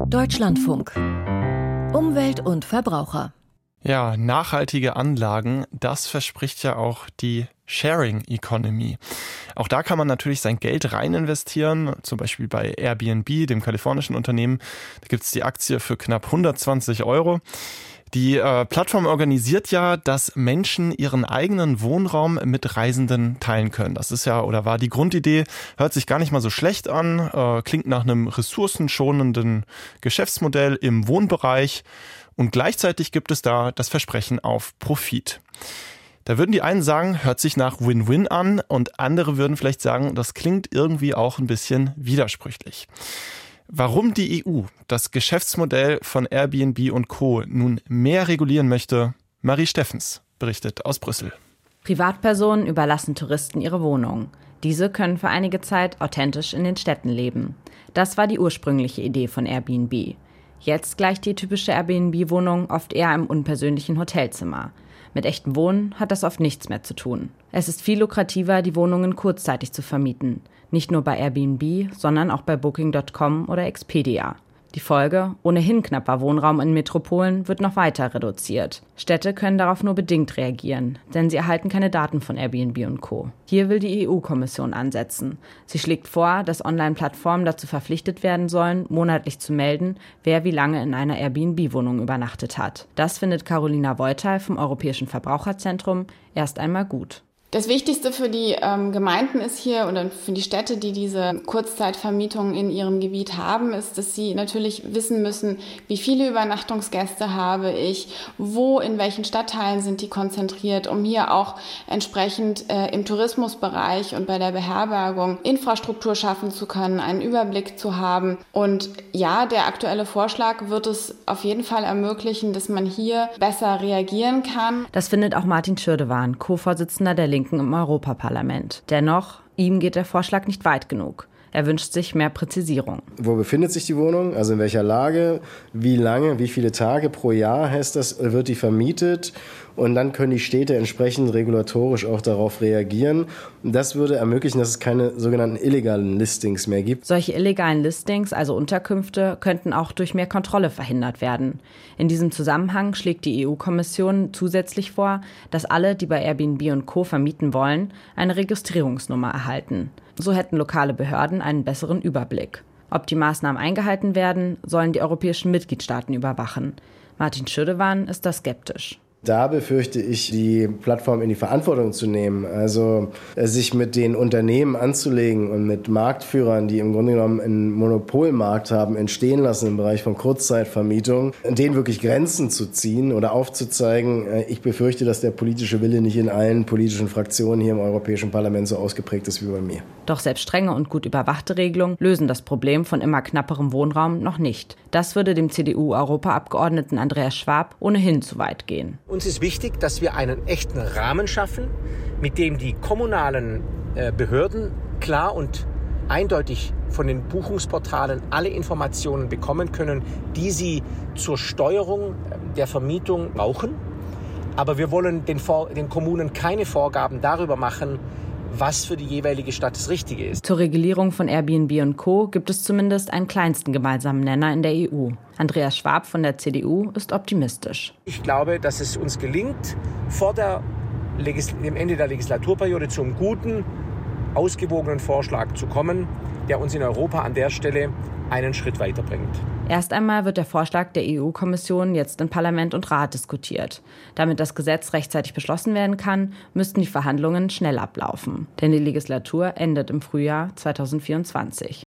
Deutschlandfunk. Umwelt und Verbraucher. Ja, nachhaltige Anlagen, das verspricht ja auch die Sharing Economy. Auch da kann man natürlich sein Geld rein investieren, zum Beispiel bei Airbnb, dem kalifornischen Unternehmen. Da gibt es die Aktie für knapp 120 Euro. Die Plattform organisiert ja, dass Menschen ihren eigenen Wohnraum mit Reisenden teilen können. Das ist ja oder war die Grundidee, hört sich gar nicht mal so schlecht an, klingt nach einem ressourcenschonenden Geschäftsmodell im Wohnbereich und gleichzeitig gibt es da das Versprechen auf Profit. Da würden die einen sagen, hört sich nach Win-Win an und andere würden vielleicht sagen, das klingt irgendwie auch ein bisschen widersprüchlich. Warum die EU das Geschäftsmodell von Airbnb und Co. nun mehr regulieren möchte, Marie Steffens berichtet aus Brüssel. Privatpersonen überlassen Touristen ihre Wohnungen. Diese können für einige Zeit authentisch in den Städten leben. Das war die ursprüngliche Idee von Airbnb. Jetzt gleicht die typische Airbnb-Wohnung oft eher einem unpersönlichen Hotelzimmer. Mit echtem Wohnen hat das oft nichts mehr zu tun. Es ist viel lukrativer, die Wohnungen kurzzeitig zu vermieten. Nicht nur bei Airbnb, sondern auch bei Booking.com oder Expedia. Die Folge: ohnehin knapper Wohnraum in Metropolen wird noch weiter reduziert. Städte können darauf nur bedingt reagieren, denn sie erhalten keine Daten von Airbnb und Co. Hier will die EU-Kommission ansetzen. Sie schlägt vor, dass Online-Plattformen dazu verpflichtet werden sollen, monatlich zu melden, wer wie lange in einer Airbnb-Wohnung übernachtet hat. Das findet Carolina Voital vom Europäischen Verbraucherzentrum erst einmal gut. Das Wichtigste für die Gemeinden ist hier oder für die Städte, die diese Kurzzeitvermietung in ihrem Gebiet haben, ist, dass sie natürlich wissen müssen, wie viele Übernachtungsgäste habe ich, wo, in welchen Stadtteilen sind die konzentriert, um hier auch entsprechend im Tourismusbereich und bei der Beherbergung Infrastruktur schaffen zu können, einen Überblick zu haben. Und ja, der aktuelle Vorschlag wird es auf jeden Fall ermöglichen, dass man hier besser reagieren kann. Das findet auch Martin Schürdewan, Co-Vorsitzender der Linken im Europaparlament. Dennoch, ihm geht der Vorschlag nicht weit genug. Er wünscht sich mehr Präzisierung. Wo befindet sich die Wohnung? Also in welcher Lage? Wie lange? Wie viele Tage pro Jahr heißt das, wird die vermietet? Und dann können die Städte entsprechend regulatorisch auch darauf reagieren. Und das würde ermöglichen, dass es keine sogenannten illegalen Listings mehr gibt. Solche illegalen Listings, also Unterkünfte, könnten auch durch mehr Kontrolle verhindert werden. In diesem Zusammenhang schlägt die EU-Kommission zusätzlich vor, dass alle, die bei Airbnb und Co. vermieten wollen, eine Registrierungsnummer erhalten. So hätten lokale Behörden einen besseren Überblick. Ob die Maßnahmen eingehalten werden, sollen die europäischen Mitgliedstaaten überwachen. Martin Schürdewan ist da skeptisch. Da befürchte ich, die Plattform in die Verantwortung zu nehmen, also sich mit den Unternehmen anzulegen und mit Marktführern, die im Grunde genommen einen Monopolmarkt haben, entstehen lassen im Bereich von Kurzzeitvermietung, denen wirklich Grenzen zu ziehen oder aufzuzeigen. Ich befürchte, dass der politische Wille nicht in allen politischen Fraktionen hier im Europäischen Parlament so ausgeprägt ist wie bei mir. Doch selbst strenge und gut überwachte Regelungen lösen das Problem von immer knapperem Wohnraum noch nicht. Das würde dem CDU-Europaabgeordneten Andreas Schwab ohnehin zu weit gehen. Uns ist wichtig, dass wir einen echten Rahmen schaffen, mit dem die kommunalen Behörden klar und eindeutig von den Buchungsportalen alle Informationen bekommen können, die sie zur Steuerung der Vermietung brauchen. Aber wir wollen den Kommunen keine Vorgaben darüber machen, was für die jeweilige Stadt das Richtige ist. Zur Regulierung von Airbnb und Co. gibt es zumindest einen kleinsten gemeinsamen Nenner in der EU. Andreas Schwab von der CDU ist optimistisch. Ich glaube, dass es uns gelingt, vor dem Ende der Legislaturperiode zu einem guten, ausgewogenen Vorschlag zu kommen, der uns in Europa an der Stelle einen Schritt weiterbringt. Erst einmal wird der Vorschlag der EU-Kommission jetzt in Parlament und Rat diskutiert. Damit das Gesetz rechtzeitig beschlossen werden kann, müssten die Verhandlungen schnell ablaufen. Denn die Legislatur endet im Frühjahr 2024.